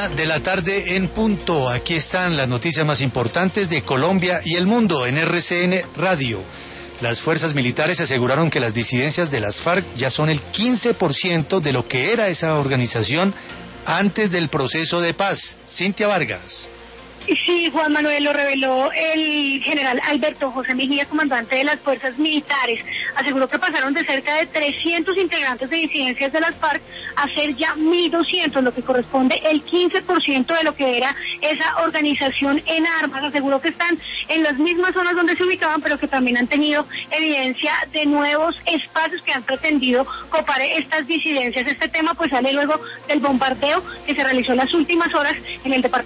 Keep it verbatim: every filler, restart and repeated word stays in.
Una de la tarde en punto. Aquí están las noticias más importantes de Colombia y el mundo en R C N Radio. Las fuerzas militares aseguraron que las disidencias de las FARC ya son el quince por ciento de lo que era esa organización antes del proceso de paz. Cintia Vargas. Sí, Juan Manuel, lo reveló el general Alberto José Mejía, comandante de las fuerzas militares. Aseguró que pasaron de cerca de trescientos integrantes de disidencias de las FARC a ser ya mil doscientos, lo que corresponde el quince por ciento de lo que era esa organización en armas. Aseguró que están en las mismas zonas donde se ubicaban, pero que también han tenido evidencia de nuevos espacios que han pretendido copar estas disidencias. Este tema pues sale luego del bombardeo que se realizó en las últimas horas en el departamento